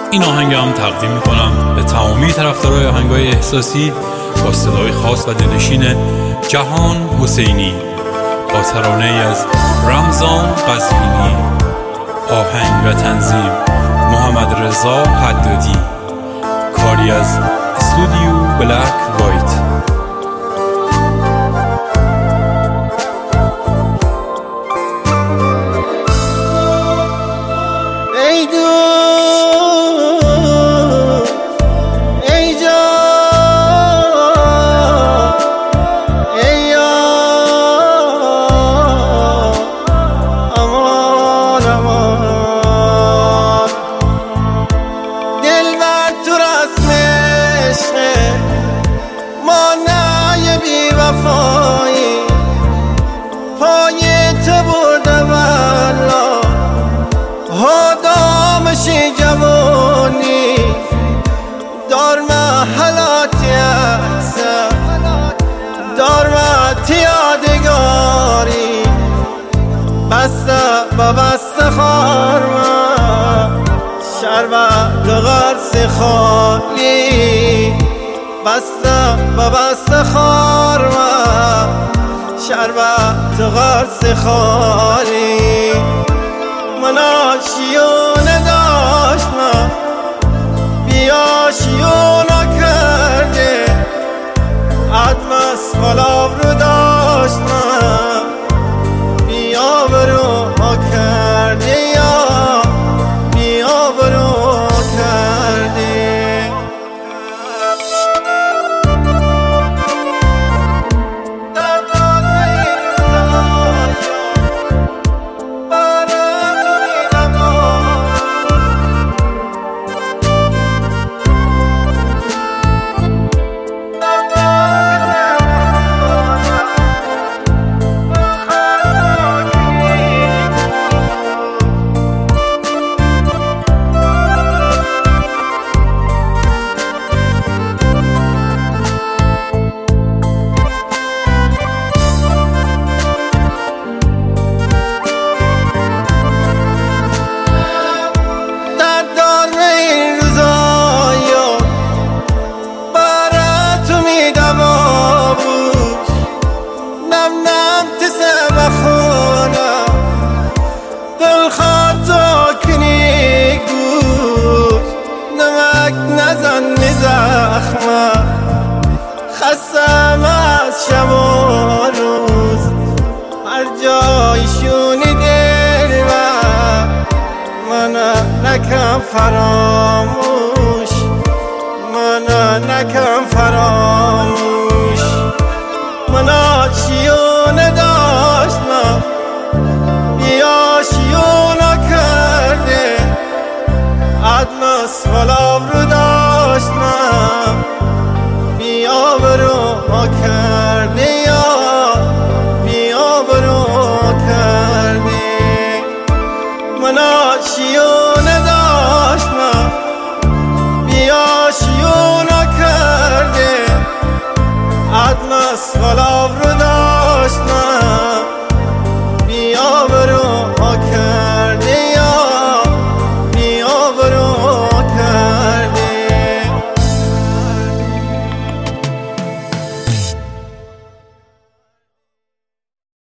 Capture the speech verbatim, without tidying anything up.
این آهنگ هم تقدیم میکنم به تمامی طرفدارای آهنگای احساسی با صدای خاص و دلنشین جهان حسینی با ترانه ای از رمضان قزوینی. آهنگ و تنظیم محمد رضا حدادی. کاری از استودیو بلک وایت. ای دو ای جان ای یار امان امان دلبر تو رسم عشق مانع بی وفایی پای تو برده والله هادامشی جوانی دار محلاتی اکسر دار محتی یادگاری بسته با بسته خارما شربت و غرس خالی بسته با بسته خارما شربت و غرس خالی من آشیونه داشتم بیا شیونه کرده عدم از خلاب رو داشتم بیا برو ما کرده یا بیا برو کرده خستم از شب و روز هر جایشونی دل من نکم فراموش من نکم فراموش من آشیونه داشتم بیا شیونه کرده عدم از خلاب رو داشتم بیا برو ما کرده